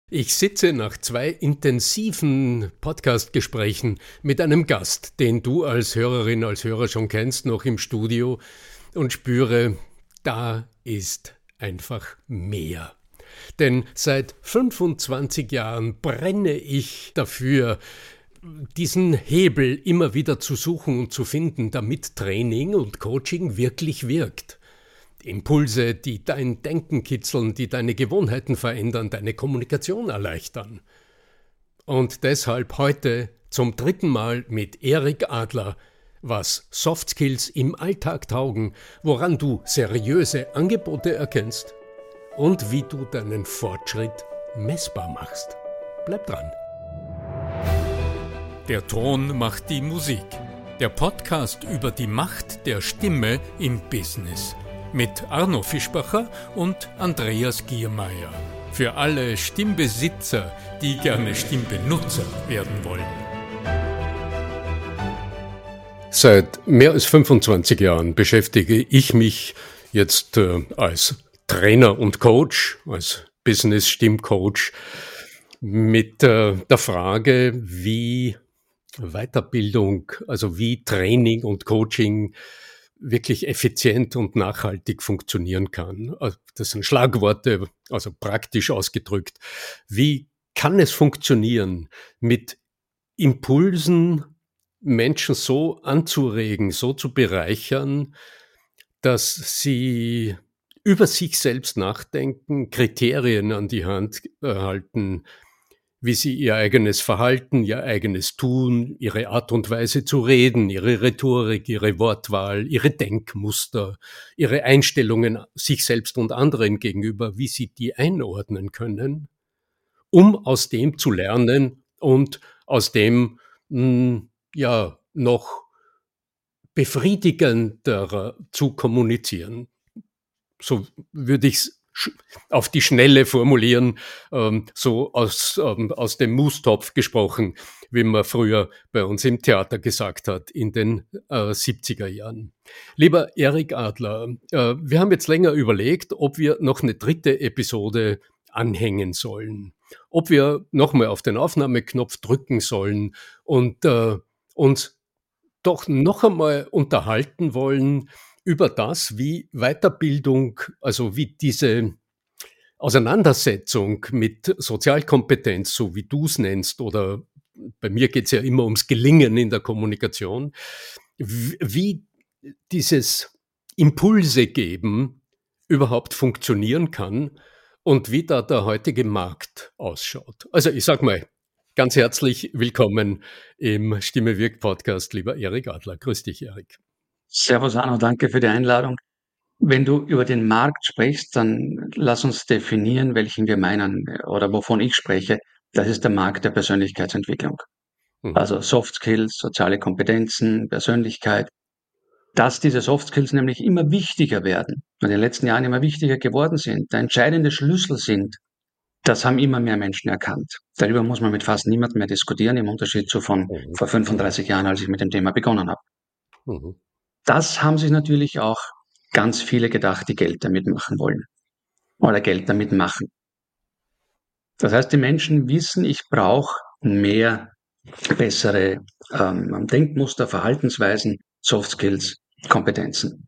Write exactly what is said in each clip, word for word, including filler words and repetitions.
Ich sitze nach zwei intensiven Podcast-Gesprächen mit einem Gast, den du als Hörerin, als Hörer schon kennst, noch im Studio und spüre, da ist einfach mehr. Denn seit fünfundzwanzig Jahren brenne ich dafür, diesen Hebel immer wieder zu suchen und zu finden, damit Training und Coaching wirklich wirkt. Impulse, die dein Denken kitzeln, die deine Gewohnheiten verändern, deine Kommunikation erleichtern. Und deshalb heute zum dritten Mal mit Erik Adler, was Soft Skills im Alltag taugen, woran du seriöse Angebote erkennst und wie du deinen Fortschritt messbar machst. Bleib dran. Der Ton macht die Musik. Der Podcast über die Macht der Stimme im Business. Mit Arno Fischbacher und Andreas Giermeier. Für alle Stimmbesitzer, die gerne Stimmbenutzer werden wollen. Seit mehr als fünfundzwanzig Jahren beschäftige ich mich jetzt äh, als Trainer und Coach, als Business-Stimmcoach mit äh, der Frage, wie Weiterbildung, also wie Training und Coaching wirklich effizient und nachhaltig funktionieren kann. Das sind Schlagworte, also praktisch ausgedrückt. Wie kann es funktionieren, mit Impulsen Menschen so anzuregen, so zu bereichern, dass sie über sich selbst nachdenken, Kriterien an die Hand erhalten, wie sie ihr eigenes Verhalten, ihr eigenes Tun, ihre Art und Weise zu reden, ihre Rhetorik, ihre Wortwahl, ihre Denkmuster, ihre Einstellungen sich selbst und anderen gegenüber, wie sie die einordnen können, um aus dem zu lernen und aus dem mh, ja noch befriedigender zu kommunizieren. So würde ich es auf die Schnelle formulieren, ähm, so aus, ähm, aus dem Mustopf gesprochen, wie man früher bei uns im Theater gesagt hat, in den äh, siebziger Jahren. Lieber Erik Adler, äh, wir haben jetzt länger überlegt, ob wir noch eine dritte Episode anhängen sollen, ob wir nochmal auf den Aufnahmeknopf drücken sollen und äh, uns doch noch einmal unterhalten wollen über das, wie Weiterbildung, also wie diese Auseinandersetzung mit Sozialkompetenz, so wie du es nennst, oder bei mir geht es ja immer ums Gelingen in der Kommunikation, wie dieses Impulse geben überhaupt funktionieren kann und wie da der heutige Markt ausschaut. Also ich sag mal, ganz herzlich willkommen im Stimme wirkt Podcast, lieber Erik Adler. Grüß dich, Erik. Servus Arno, danke für die Einladung. Wenn du über den Markt sprichst, dann lass uns definieren, welchen wir meinen oder wovon ich spreche. Das ist der Markt der Persönlichkeitsentwicklung. Mhm. Also Soft Skills, soziale Kompetenzen, Persönlichkeit. Dass diese Soft Skills nämlich immer wichtiger werden und in den letzten Jahren immer wichtiger geworden sind, der entscheidende Schlüssel sind, das haben immer mehr Menschen erkannt. Darüber muss man mit fast niemandem mehr diskutieren, im Unterschied zu von Mhm. vor fünfunddreißig Jahren, als ich mit dem Thema begonnen habe. Mhm. Das haben sich natürlich auch ganz viele gedacht, die Geld damit machen wollen oder Geld damit machen. Das heißt, die Menschen wissen, ich brauche mehr bessere ähm, Denkmuster, Verhaltensweisen, Soft Skills, Kompetenzen.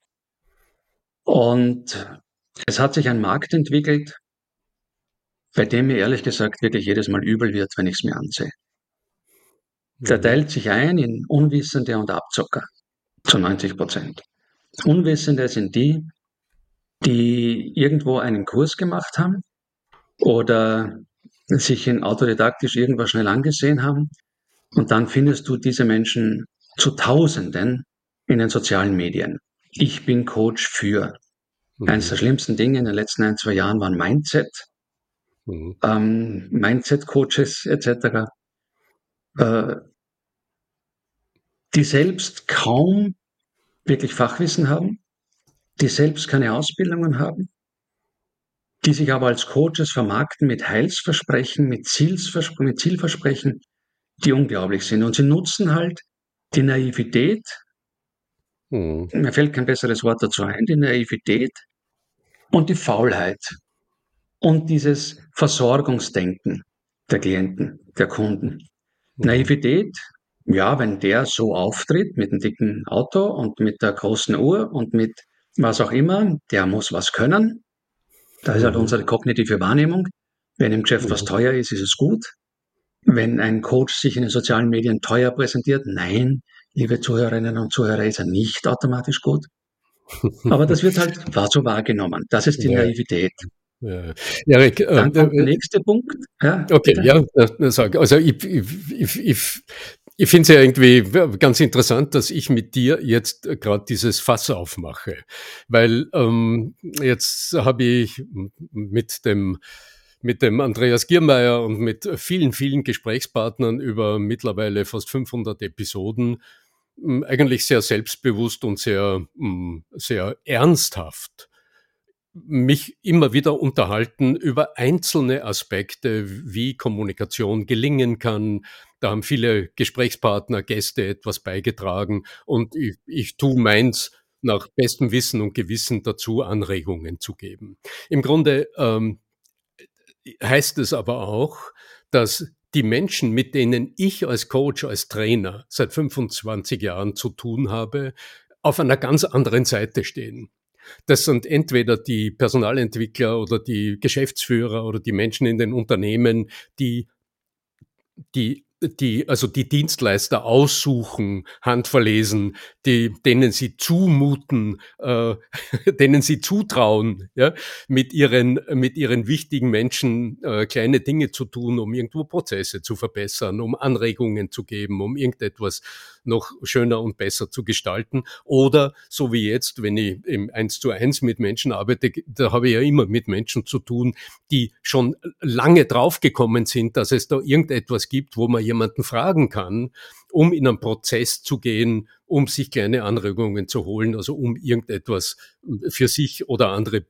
Und es hat sich ein Markt entwickelt, bei dem mir ehrlich gesagt wirklich jedes Mal übel wird, wenn ich es mir ansehe. Der Mhm. teilt sich ein in Unwissende und Abzocker zu neunzig Prozent. Unwissende sind die, die irgendwo einen Kurs gemacht haben oder sich in autodidaktisch irgendwas schnell angesehen haben. Und dann findest du diese Menschen zu Tausenden in den sozialen Medien. Ich bin Coach für. Mhm. Eines der schlimmsten Dinge in den letzten ein, zwei Jahren waren Mindset, Mhm. ähm, Mindset-Coaches et cetera, äh, die selbst kaum wirklich Fachwissen haben, die selbst keine Ausbildungen haben, die sich aber als Coaches vermarkten mit Heilsversprechen, mit, Zielsvers mit Zielversprechen, die unglaublich sind. Und sie nutzen halt die Naivität, Mhm. mir fällt kein besseres Wort dazu ein, die Naivität und die Faulheit und dieses Versorgungsdenken. der Klienten, der Kunden. Mhm. Naivität, ja, wenn der so auftritt mit einem dicken Auto und mit der großen Uhr und mit was auch immer, der muss was können. Das ist halt Mhm. unsere kognitive Wahrnehmung. Wenn im Geschäft was Mhm. teuer ist, ist es gut. Wenn ein Coach sich in den sozialen Medien teuer präsentiert, nein, liebe Zuhörerinnen und Zuhörer, ist er nicht automatisch gut. Aber das wird halt so wahrgenommen. Das ist die Ja, Naivität. ja. Erik, äh, Dann kommt der äh, nächste Punkt. Ja, okay, bitte. ja, äh, sag. Also ich, ich, ich, ich, ich finde es ja irgendwie ganz interessant, dass ich mit dir jetzt gerade dieses Fass aufmache, weil ähm, jetzt habe ich mit dem mit dem Andreas Giermeier und mit vielen, vielen Gesprächspartnern über mittlerweile fast fünfhundert Episoden mh, eigentlich sehr selbstbewusst und sehr, mh, sehr ernsthaft mich immer wieder unterhalten über einzelne Aspekte, wie Kommunikation gelingen kann. Da haben viele Gesprächspartner, Gäste etwas beigetragen und ich, ich tue meins nach bestem Wissen und Gewissen dazu, Anregungen zu geben. Im Grunde ähm, heißt es aber auch, dass die Menschen, mit denen ich als Coach, als Trainer seit fünfundzwanzig Jahren zu tun habe, auf einer ganz anderen Seite stehen. Das sind entweder die Personalentwickler oder die Geschäftsführer oder die Menschen in den Unternehmen, die die die also die Dienstleister aussuchen, handverlesen, die denen sie zumuten, äh, denen sie zutrauen, ja, mit ihren mit ihren wichtigen Menschen äh, kleine Dinge zu tun, um irgendwo Prozesse zu verbessern, um Anregungen zu geben, um irgendetwas noch schöner und besser zu gestalten. Oder so wie jetzt, wenn ich im Eins zu eins mit Menschen arbeite, da habe ich ja immer mit Menschen zu tun, die schon lange draufgekommen sind, dass es da irgendetwas gibt, wo man jemanden fragen kann, um in einen Prozess zu gehen, um sich kleine Anregungen zu holen, also um irgendetwas für sich oder andere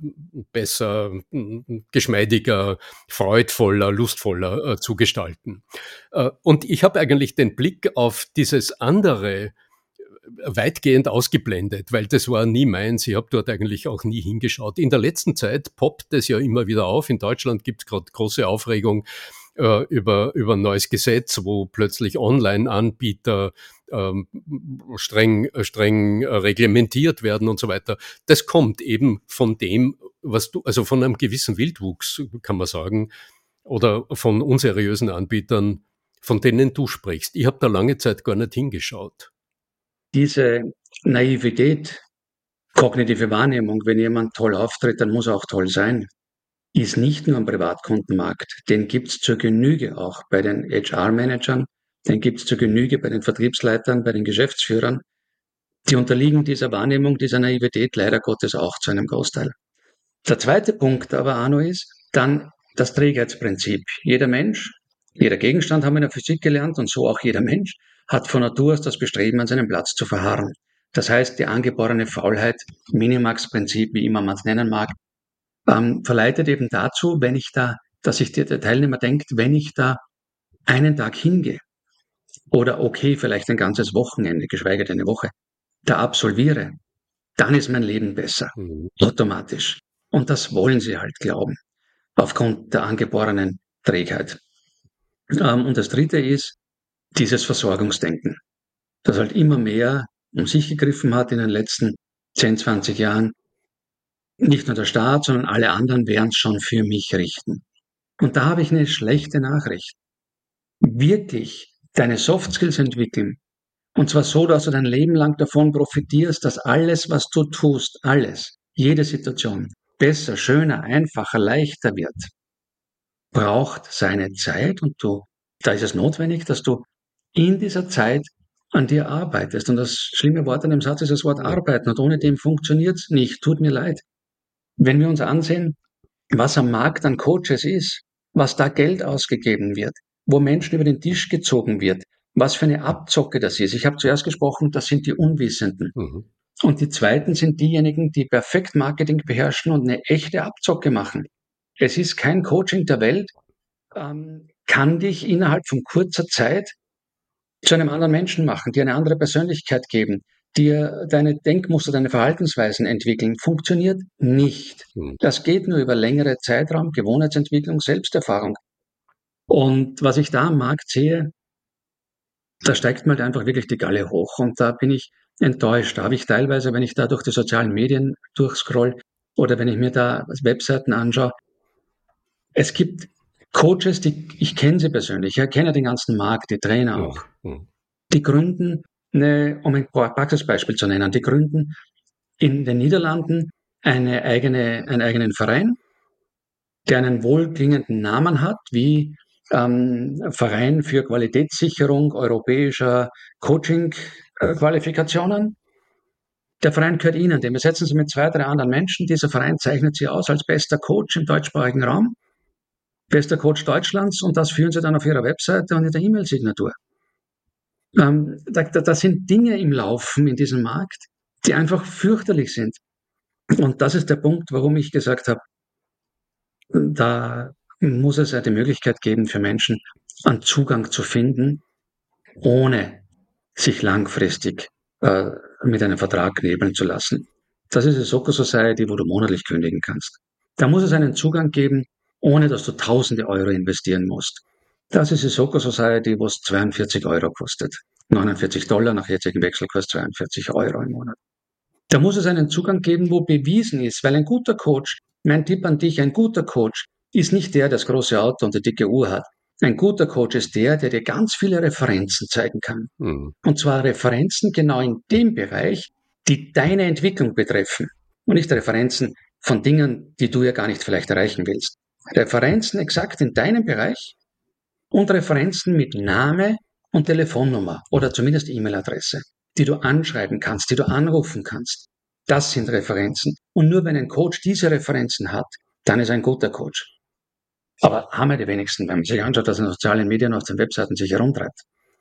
besser, geschmeidiger, freudvoller, lustvoller äh, zu gestalten. Äh, und ich habe eigentlich den Blick auf dieses andere weitgehend ausgeblendet, weil das war nie meins. Ich habe dort eigentlich auch nie hingeschaut. In der letzten Zeit poppt es ja immer wieder auf. In Deutschland gibt es gerade große Aufregung äh, über, über ein neues Gesetz, wo plötzlich Online-Anbieter ähm, streng, streng reglementiert werden und so weiter. Das kommt eben von dem, was du, also von einem gewissen Wildwuchs, kann man sagen, oder von unseriösen Anbietern, von denen du sprichst. Ich habe da lange Zeit gar nicht hingeschaut. Diese Naivität, kognitive Wahrnehmung, wenn jemand toll auftritt, dann muss er auch toll sein, ist nicht nur am Privatkundenmarkt. Den gibt's zur Genüge auch bei den H R-Managern, den gibt's zur Genüge bei den Vertriebsleitern, bei den Geschäftsführern. Die unterliegen dieser Wahrnehmung, dieser Naivität leider Gottes auch zu einem Großteil. Der zweite Punkt aber, Arno, ist dann das Trägheitsprinzip. Jeder Mensch, jeder Gegenstand haben wir in der Physik gelernt und so auch jeder Mensch hat von Natur aus das Bestreben, an seinem Platz zu verharren. Das heißt, die angeborene Faulheit, Minimax-Prinzip, wie immer man es nennen mag, ähm, verleitet eben dazu, wenn ich da, dass sich der, der Teilnehmer denkt, wenn ich da einen Tag hingehe oder okay, vielleicht ein ganzes Wochenende, geschweige denn eine Woche, da absolviere, dann ist mein Leben besser, Mhm. automatisch. Und das wollen sie halt glauben, aufgrund der angeborenen Trägheit. Ähm, und das Dritte ist dieses Versorgungsdenken, das halt immer mehr um sich gegriffen hat in den letzten zehn, zwanzig Jahren. Nicht nur der Staat, sondern alle anderen werden es schon für mich richten. Und da habe ich eine schlechte Nachricht. Wirklich deine Soft Skills entwickeln, und zwar so, dass du dein Leben lang davon profitierst, dass alles, was du tust, alles, jede Situation besser, schöner, einfacher, leichter wird, braucht seine Zeit und du, da ist es notwendig, dass du in dieser Zeit an dir arbeitest. Und das schlimme Wort an dem Satz ist das Wort Ja. arbeiten. Und ohne dem funktioniert es nicht. Tut mir leid. Wenn wir uns ansehen, was am Markt an Coaches ist, was da Geld ausgegeben wird, wo Menschen über den Tisch gezogen wird, was für eine Abzocke das ist. Ich habe zuerst gesprochen, das sind die Unwissenden. Mhm. Und die zweiten sind diejenigen, die perfekt Marketing beherrschen und eine echte Abzocke machen. Es ist kein Coaching der Welt, ähm, kann dich innerhalb von kurzer Zeit zu einem anderen Menschen machen, dir eine andere Persönlichkeit geben, dir deine Denkmuster, deine Verhaltensweisen entwickeln. Funktioniert nicht. Mhm. Das geht nur über längere Zeitraum, Gewohnheitsentwicklung, Selbsterfahrung. Und was ich da am Markt sehe, da steigt mir halt einfach wirklich die Galle hoch und da bin ich enttäuscht. Da habe ich teilweise, wenn ich da durch die sozialen Medien durchscroll oder wenn ich mir da Webseiten anschaue, es gibt Coaches, die ich kenne sie persönlich, ich kenne den ganzen Markt, die Trainer auch. Mhm. Mhm. Die gründen, eine, um ein Praxisbeispiel zu nennen, die gründen in den Niederlanden eine eigene, einen eigenen Verein, der einen wohlklingenden Namen hat, wie ähm, Verein für Qualitätssicherung europäischer Coaching-Qualifikationen. Der Verein gehört Ihnen, den besetzen Sie mit zwei, drei anderen Menschen. Dieser Verein zeichnet Sie aus als bester Coach im deutschsprachigen Raum, bester Coach Deutschlands und das führen Sie dann auf Ihrer Webseite und in der E-Mail-Signatur. Ähm, da, da, da sind Dinge im Laufen in diesem Markt, die einfach fürchterlich sind. Und das ist der Punkt, warum ich gesagt habe, da muss es ja die Möglichkeit geben für Menschen, einen Zugang zu finden, ohne sich langfristig äh, mit einem Vertrag knebeln zu lassen. Das ist die Soccer Society, wo du monatlich kündigen kannst. Da muss es einen Zugang geben, ohne dass du tausende Euro investieren musst. Das ist die Soccer Society, wo es zweiundvierzig Euro kostet. neunundvierzig Dollar nach jetzigem Wechselkurs, zweiundvierzig Euro im Monat. Da muss es einen Zugang geben, wo bewiesen ist, weil ein guter Coach, mein Tipp an dich, ein guter Coach ist nicht der, der das große Auto und die dicke Uhr hat. Ein guter Coach ist der, der dir ganz viele Referenzen zeigen kann. Mhm. Und zwar Referenzen genau in dem Bereich, die deine Entwicklung betreffen. Und nicht Referenzen von Dingen, die du ja gar nicht vielleicht erreichen willst. Referenzen exakt in deinem Bereich und Referenzen mit Name und Telefonnummer oder zumindest E-Mail-Adresse, die du anschreiben kannst, die du anrufen kannst. Das sind Referenzen. Und nur wenn ein Coach diese Referenzen hat, dann ist er ein guter Coach. Aber haben wir die wenigsten, wenn man sich anschaut, dass in sozialen Medien auf den Webseiten sich herumtreibt.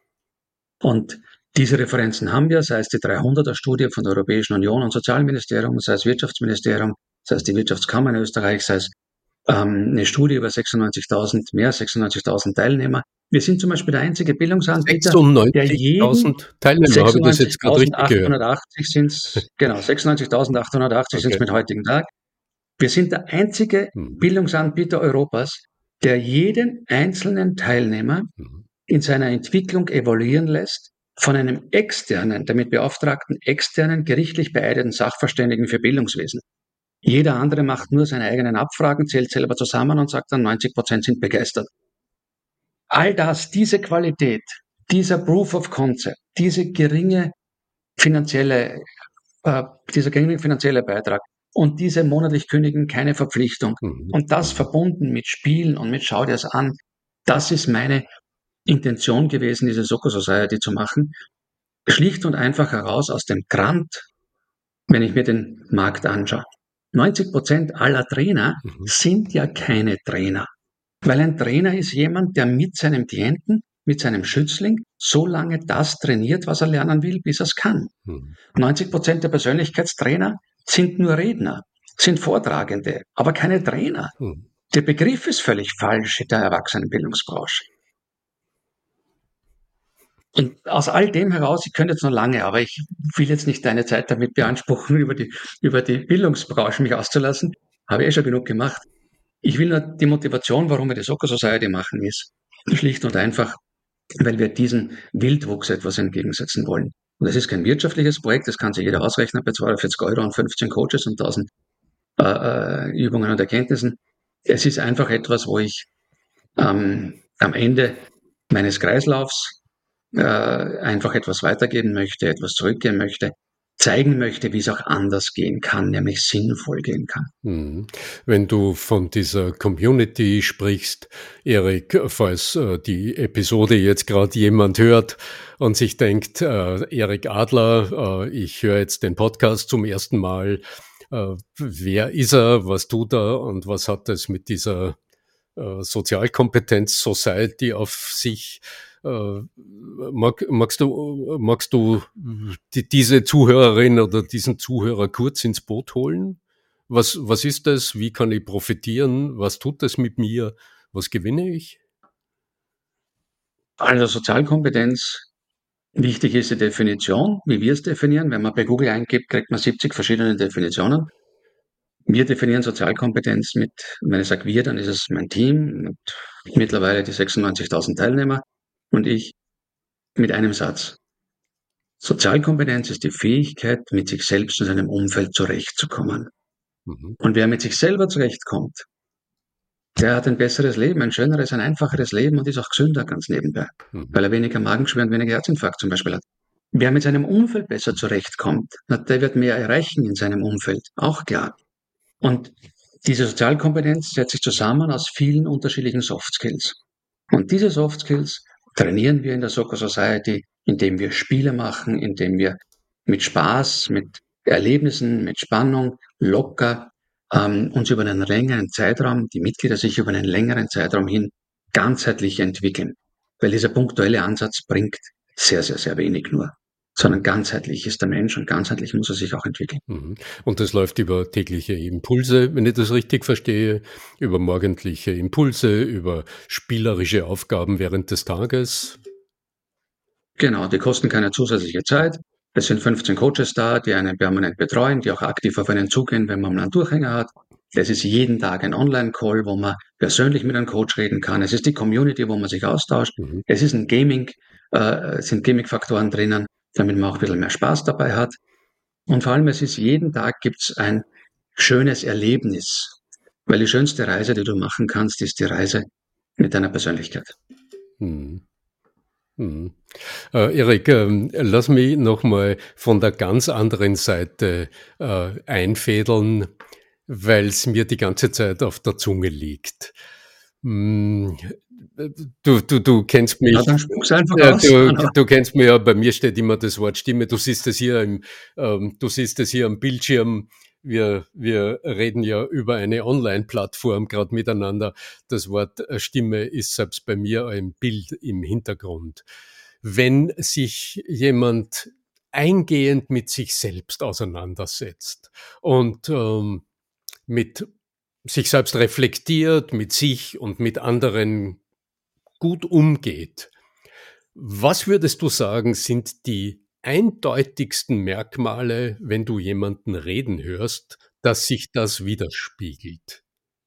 Und diese Referenzen haben wir, sei es die dreihunderter-Studie von der Europäischen Union und Sozialministerium, sei es Wirtschaftsministerium, sei es die Wirtschaftskammer in Österreich, sei es ähm, eine Studie über sechsundneunzigtausend, mehr sechsundneunzigtausend Teilnehmer. Wir sind zum Beispiel der einzige Bildungsanbieter, der jeden sechsundneunzigtausend Teilnehmer, habe ich das jetzt gerade richtig gehört? sechsundneunzigtausendachthundertachtzig sind es, genau, sechsundneunzigtausendachthundertachtzig sind es Okay. mit heutigen Tag. Wir sind der einzige Mhm. Bildungsanbieter Europas, der jeden einzelnen Teilnehmer Mhm. in seiner Entwicklung evaluieren lässt von einem externen, damit beauftragten externen, gerichtlich beeideten Sachverständigen für Bildungswesen. Jeder andere macht nur seine eigenen Abfragen, zählt selber zusammen und sagt dann, neunzig Prozent sind begeistert. All das, diese Qualität, dieser Proof of Concept, diese geringe finanzielle, äh, dieser geringe finanzielle Beitrag und diese monatlich kündigen keine Verpflichtung Mhm. und das Mhm. verbunden mit Spielen und mit Schau dir es an, das ist meine Intention gewesen, diese Soccer Society zu machen. Schlicht und einfach heraus aus dem Grant, wenn ich mir den Markt anschaue. neunzig Prozent aller Trainer Mhm. sind ja keine Trainer. Weil ein Trainer ist jemand, der mit seinem Klienten, mit seinem Schützling so lange das trainiert, was er lernen will, bis er es kann. Mhm. neunzig Prozent der Persönlichkeitstrainer sind nur Redner, sind Vortragende, aber keine Trainer. Mhm. Der Begriff ist völlig falsch in der Erwachsenenbildungsbranche. Und aus all dem heraus, ich könnte jetzt noch lange, aber ich will jetzt nicht deine Zeit damit beanspruchen, über die, über die Bildungsbranche mich auszulassen. Habe ich eh schon genug gemacht. Ich will nur die Motivation, warum wir die Soccer Society machen, ist schlicht und einfach, weil wir diesen Wildwuchs etwas entgegensetzen wollen. Und es ist kein wirtschaftliches Projekt, das kann sich jeder ausrechnen bei zweihundertvierzig Euro und fünfzehn Coaches und tausend äh, äh, Übungen und Erkenntnissen. Es ist einfach etwas, wo ich ähm, am Ende meines Kreislaufs äh, einfach etwas weitergeben möchte, etwas zurückgeben möchte, zeigen möchte, wie es auch anders gehen kann, nämlich sinnvoll gehen kann. Mhm. Wenn du von dieser Community sprichst, Erik, falls äh, die Episode jetzt gerade jemand hört und sich denkt, äh, Erik Adler, äh, ich höre jetzt den Podcast zum ersten Mal, äh, wer ist er, was tut er und was hat es mit dieser äh, Sozialkompetenz Society auf sich? Äh, mag, magst du, magst du die, diese Zuhörerin oder diesen Zuhörer kurz ins Boot holen? Was, was ist das? Wie kann ich profitieren? Was tut das mit mir? Was gewinne ich? Also Sozialkompetenz, wichtig ist die Definition, wie wir es definieren. Wenn man bei Google eingibt, kriegt man siebzig verschiedene Definitionen. Wir definieren Sozialkompetenz mit, wenn ich sage wir, dann ist es mein Team und mittlerweile die sechsundneunzigtausend Teilnehmer und ich mit einem Satz. Sozialkompetenz ist die Fähigkeit, mit sich selbst in seinem Umfeld zurechtzukommen. Mhm. Und wer mit sich selber zurechtkommt, der hat ein besseres Leben, ein schöneres, ein einfacheres Leben und ist auch gesünder ganz nebenbei, Mhm. weil er weniger Magenschmerzen, weniger Herzinfarkt zum Beispiel hat. Wer mit seinem Umfeld besser zurechtkommt, der wird mehr erreichen in seinem Umfeld, auch klar. Und diese Sozialkompetenz setzt sich zusammen aus vielen unterschiedlichen Soft Skills. Und diese Soft Skills trainieren wir in der Soccer Society, indem wir Spiele machen, indem wir mit Spaß, mit Erlebnissen, mit Spannung, locker ähm, uns über einen längeren Zeitraum, die Mitglieder sich über einen längeren Zeitraum hin ganzheitlich entwickeln. Weil dieser punktuelle Ansatz bringt sehr, sehr, sehr wenig nur, sondern ganzheitlich ist der Mensch und ganzheitlich muss er sich auch entwickeln. Mhm. Und das läuft über tägliche Impulse, wenn ich das richtig verstehe, über morgendliche Impulse, über spielerische Aufgaben während des Tages. Genau, die kosten keine zusätzliche Zeit. Es sind fünfzehn Coaches da, die einen permanent betreuen, die auch aktiv auf einen zugehen, wenn man mal einen Durchhänger hat. Es ist jeden Tag ein Online-Call, wo man persönlich mit einem Coach reden kann. Es ist die Community, wo man sich austauscht. Mhm. Es ist ein Gaming, äh, es sind Gaming-Faktoren drinnen, damit man auch ein bisschen mehr Spaß dabei hat. Und vor allem, es ist jeden Tag gibt's ein schönes Erlebnis. Weil die schönste Reise, die du machen kannst, ist die Reise mit deiner Persönlichkeit. Mhm. Mhm. Äh, Erik, ähm, lass mich nochmal von der ganz anderen Seite äh, einfädeln, weil es mir die ganze Zeit auf der Zunge liegt. Mm, Du, du, du kennst Ja, mich, dann spuck's einfach äh, aus. du, du kennst mich ja, bei mir steht immer das Wort Stimme. Du siehst es hier im, ähm, du siehst es hier am Bildschirm. Wir, wir reden ja über eine Online-Plattform gerade miteinander. Das Wort äh, Stimme ist selbst bei mir ein Bild im Hintergrund. Wenn sich jemand eingehend mit sich selbst auseinandersetzt und ähm, mit sich selbst reflektiert, mit sich und mit anderen gut umgeht, was würdest du sagen, sind die eindeutigsten Merkmale, wenn du jemanden reden hörst, dass sich das widerspiegelt?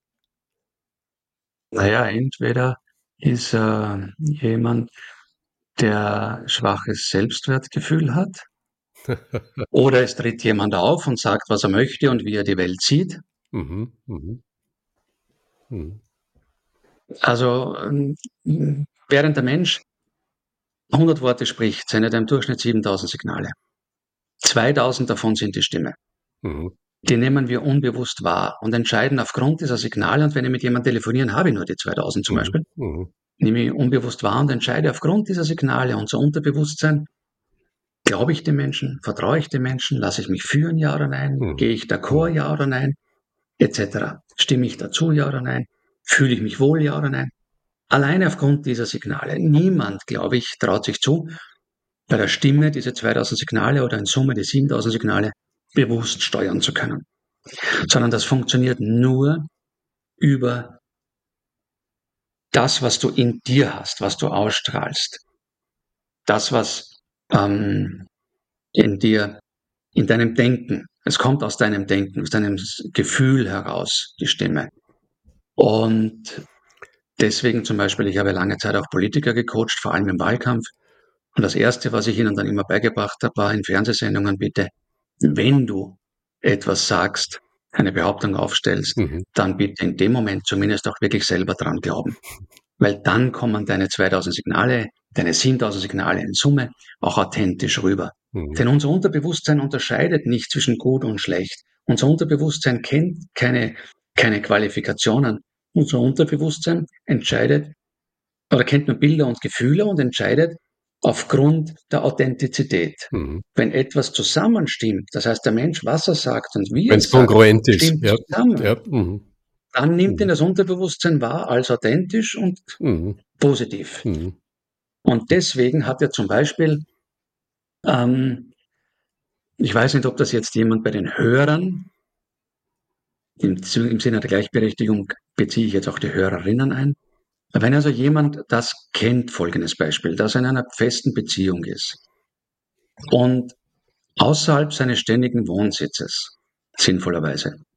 Naja, entweder ist er jemand, der schwaches Selbstwertgefühl hat, oder es tritt jemand auf und sagt, was er möchte und wie er die Welt sieht. Mhm, mhm, mhm, Also, ähm, während der Mensch hundert Worte spricht, sendet er im Durchschnitt siebentausend Signale. zweitausend davon sind die Stimme. mhm, Die nehmen wir unbewusst wahr und entscheiden aufgrund dieser Signale. Und wenn ich mit jemandem telefonieren, habe ich nur die zweitausend zum mhm, Beispiel, mhm, nehme ich unbewusst wahr und entscheide aufgrund dieser Signale. Unser Unterbewusstsein. Glaube ich dem Menschen? Vertraue ich dem Menschen? Lasse ich mich führen, ja oder nein? mhm, Gehe ich d'accord, mhm, ja oder nein? Etc. Stimme ich dazu, ja oder nein? Fühle ich mich wohl, ja oder nein? Alleine aufgrund dieser Signale. Niemand, glaube ich, traut sich zu, bei der Stimme diese zweitausend Signale oder in Summe die siebentausend Signale bewusst steuern zu können. Sondern das funktioniert nur über das, was du in dir hast, was du ausstrahlst. Das, was ähm, in dir, in deinem Denken. Es kommt aus deinem Denken, aus deinem Gefühl heraus, die Stimme. Und deswegen zum Beispiel, ich habe lange Zeit auch Politiker gecoacht, vor allem im Wahlkampf. Und das Erste, was ich ihnen dann immer beigebracht habe, war in Fernsehsendungen bitte, wenn du etwas sagst, eine Behauptung aufstellst, mhm, dann bitte in dem Moment zumindest auch wirklich selber dran glauben. Weil dann kommen deine zweitausend Signale, deine siebentausend Signale in Summe auch authentisch rüber. mhm, Denn unser Unterbewusstsein unterscheidet nicht zwischen gut und schlecht. Unser Unterbewusstsein kennt keine, keine Qualifikationen. Unser Unterbewusstsein entscheidet oder kennt nur Bilder und Gefühle und entscheidet aufgrund der Authentizität. mhm. Wenn etwas zusammenstimmt, das heißt der Mensch, was er sagt und wie er Wenn es es sagt, kongruent ist, stimmt ja, zusammen, ja, mhm, dann nimmt ihn mhm, das Unterbewusstsein wahr als authentisch und mhm, positiv. mhm, Und deswegen hat er zum Beispiel, ähm, ich weiß nicht, ob das jetzt jemand bei den Hörern, im, im Sinne der Gleichberechtigung beziehe ich jetzt auch die Hörerinnen ein, wenn also jemand das kennt, folgendes Beispiel, dass er in einer festen Beziehung ist und außerhalb seines ständigen Wohnsitzes, sinnvollerweise,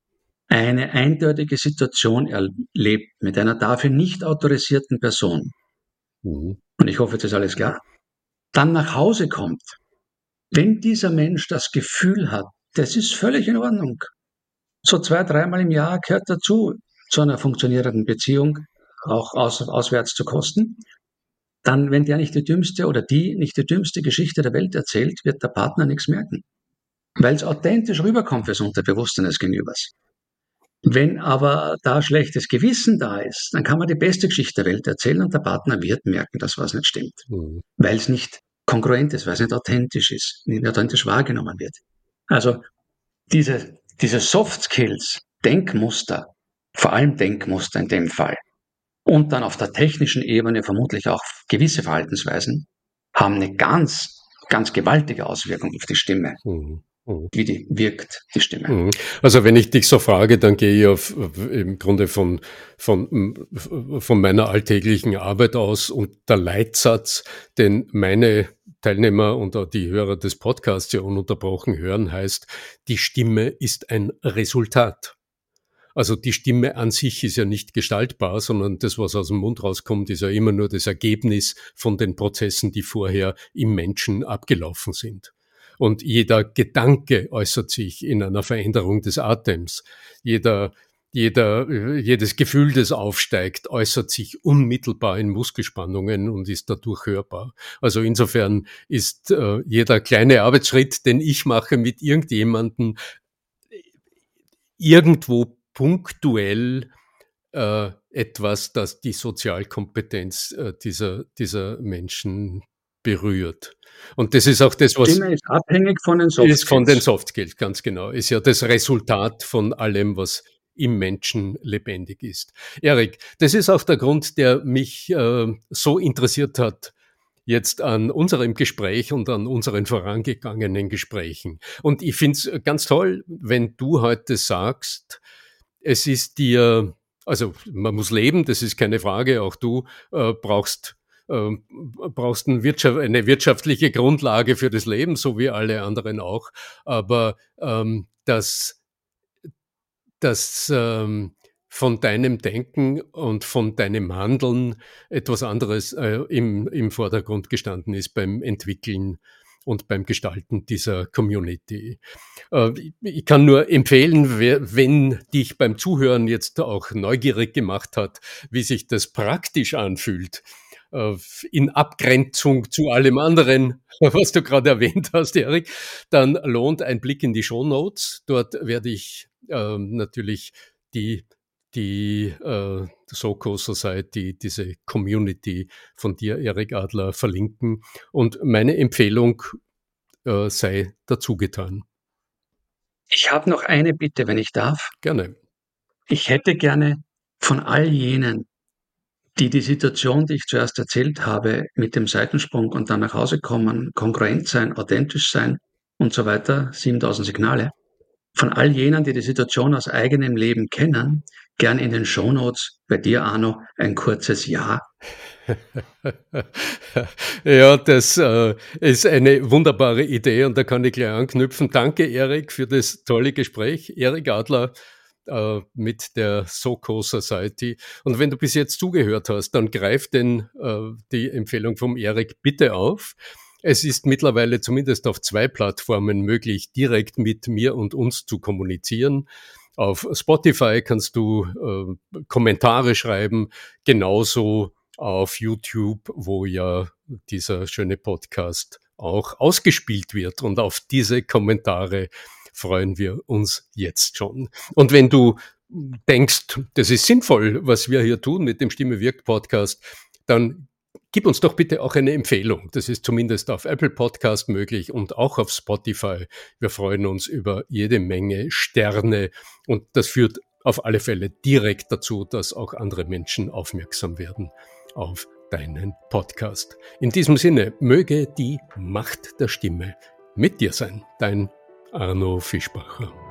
eine eindeutige Situation erlebt mit einer dafür nicht autorisierten Person, mhm. und ich hoffe, das ist alles klar, dann nach Hause kommt, wenn dieser Mensch das Gefühl hat, das ist völlig in Ordnung, so zwei, dreimal im Jahr gehört dazu, zu einer funktionierenden Beziehung auch aus, auswärts zu kosten, dann, wenn der nicht die dümmste oder die nicht die dümmste Geschichte der Welt erzählt, wird der Partner nichts merken, weil es authentisch rüberkommt fürs Unterbewusstsein des Gegenübers. Wenn aber da schlechtes Gewissen da ist, dann kann man die beste Geschichte der Welt erzählen und der Partner wird merken, dass was nicht stimmt, mhm. weil es nicht kongruent ist, weil es nicht authentisch ist, nicht authentisch wahrgenommen wird. Also diese, diese Soft Skills, Denkmuster, vor allem Denkmuster in dem Fall, und dann auf der technischen Ebene vermutlich auch gewisse Verhaltensweisen, haben eine ganz, ganz gewaltige Auswirkung auf die Stimme. Mhm. Wie die wirkt, die Stimme. Also wenn ich dich so frage, dann gehe ich auf, im Grunde von, von, von meiner alltäglichen Arbeit aus, und der Leitsatz, den meine Teilnehmer und auch die Hörer des Podcasts ja ununterbrochen hören, heißt, die Stimme ist ein Resultat. Also die Stimme an sich ist ja nicht gestaltbar, sondern das, was aus dem Mund rauskommt, ist ja immer nur das Ergebnis von den Prozessen, die vorher im Menschen abgelaufen sind. Und jeder Gedanke äußert sich in einer Veränderung des Atems. Jeder, jeder, jedes Gefühl, das aufsteigt, äußert sich unmittelbar in Muskelspannungen und ist dadurch hörbar. Also insofern ist äh, jeder kleine Arbeitsschritt, den ich mache mit irgendjemandem, irgendwo punktuell äh, etwas, das die Sozialkompetenz äh, dieser, dieser Menschen berührt. Und das ist auch das, was... Stimme ist abhängig von den Soft Skills. Ist von den Soft Skills, ganz genau. Ist ja das Resultat von allem, was im Menschen lebendig ist. Erik, das ist auch der Grund, der mich äh, so interessiert hat, jetzt an unserem Gespräch und an unseren vorangegangenen Gesprächen. Und ich finde es ganz toll, wenn du heute sagst, es ist dir, also man muss leben, das ist keine Frage, auch du äh, brauchst äh, brauchst ein Wirtschaft, eine wirtschaftliche Grundlage für das Leben, so wie alle anderen auch, aber ähm, dass, dass ähm, von deinem Denken und von deinem Handeln etwas anderes äh, im, im Vordergrund gestanden ist beim Entwickeln und beim Gestalten dieser Community. Äh, ich kann nur empfehlen, wer, wenn dich beim Zuhören jetzt auch neugierig gemacht hat, wie sich das praktisch anfühlt, äh, in Abgrenzung zu allem anderen, was du gerade erwähnt hast, Erik, dann lohnt ein Blick in die Shownotes. Dort werde ich äh, natürlich die die äh, SoCo Society, diese Community von dir, Erik Adler, verlinken. Und meine Empfehlung äh, sei dazu getan. Ich habe noch eine Bitte, wenn ich darf. Gerne. Ich hätte gerne von all jenen, die die Situation, die ich zuerst erzählt habe, mit dem Seitensprung und dann nach Hause kommen, kongruent sein, authentisch sein und so weiter, siebentausend Signale, von all jenen, die die Situation aus eigenem Leben kennen, gern in den Shownotes bei dir, Arno, ein kurzes Ja. Ja, das äh, ist eine wunderbare Idee und da kann ich gleich anknüpfen. Danke, Erik, für das tolle Gespräch. Erik Adler äh, mit der SoCo Society. Und wenn du bis jetzt zugehört hast, dann greif denn äh, die Empfehlung vom Erik bitte auf. Es ist mittlerweile zumindest auf zwei Plattformen möglich, direkt mit mir und uns zu kommunizieren. Auf Spotify kannst du äh, Kommentare schreiben, genauso auf YouTube, wo ja dieser schöne Podcast auch ausgespielt wird. Und auf diese Kommentare freuen wir uns jetzt schon. Und wenn du denkst, das ist sinnvoll, was wir hier tun mit dem Stimme wirkt Podcast, dann gib uns doch bitte auch eine Empfehlung. Das ist zumindest auf Apple Podcast möglich und auch auf Spotify. Wir freuen uns über jede Menge Sterne und das führt auf alle Fälle direkt dazu, dass auch andere Menschen aufmerksam werden auf deinen Podcast. In diesem Sinne, möge die Macht der Stimme mit dir sein. Dein Arno Fischbacher.